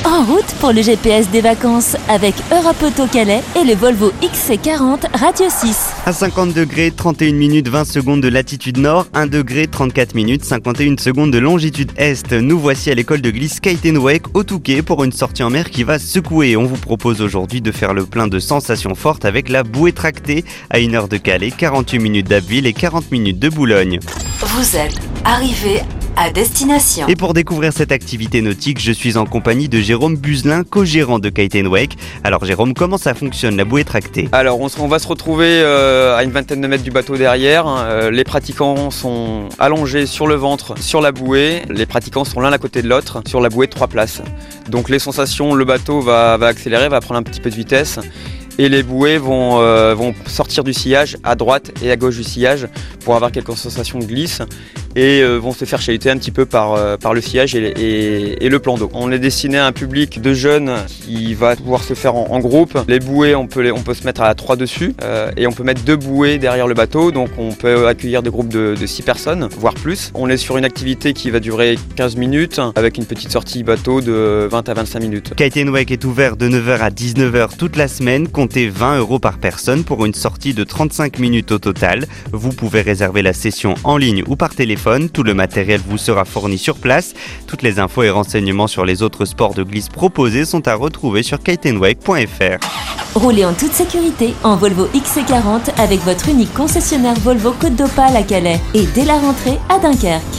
En route pour le GPS des vacances avec Europe Auto Calais et le Volvo XC40 Radio 6. À 50 degrés, 31 minutes 20 secondes de latitude nord, 1 degré 34 minutes 51 secondes de longitude est. Nous voici à l'école de glisse Kite & Wake au Touquet pour une sortie en mer qui va secouer. On vous propose aujourd'hui de faire le plein de sensations fortes avec la bouée tractée à 1 heure de Calais, 48 minutes d'Abbeville et 40 minutes de Boulogne. Vous êtes arrivé à destination. Et pour découvrir cette activité nautique, je suis en compagnie de Jérôme Buzelin, co-gérant de Kite & Wake. Alors Jérôme, comment ça fonctionne la bouée tractée ? Alors on va se retrouver à une vingtaine de mètres du bateau derrière. Les pratiquants sont allongés sur le ventre, sur la bouée. Les pratiquants sont l'un à côté de l'autre sur la bouée de 3 places. Donc les sensations, le bateau va accélérer, va prendre un petit peu de vitesse. Et les bouées vont sortir du sillage à droite et à gauche du sillage pour avoir quelques sensations de glisse et vont se faire chahuter un petit peu par le sillage et le plan d'eau. On est destiné à un public de jeunes qui va pouvoir se faire en groupe. Les bouées, on peut se mettre à 3 dessus et on peut mettre 2 bouées derrière le bateau, donc on peut accueillir des groupes de 6 personnes, voire plus. On est sur une activité qui va durer 15 minutes avec une petite sortie bateau de 20 à 25 minutes. Kite & Wake est ouvert de 9h à 19h toute la semaine. Comptez 20 € par personne pour une sortie de 35 minutes au total. Vous pouvez réserver la session en ligne ou par téléphone. Tout le matériel vous sera fourni sur place. Toutes les infos et renseignements sur les autres sports de glisse proposés sont à retrouver sur kiteandwake.fr. Roulez en toute sécurité en Volvo XC40 avec votre unique concessionnaire Volvo Côte d'Opale à Calais et dès la rentrée à Dunkerque.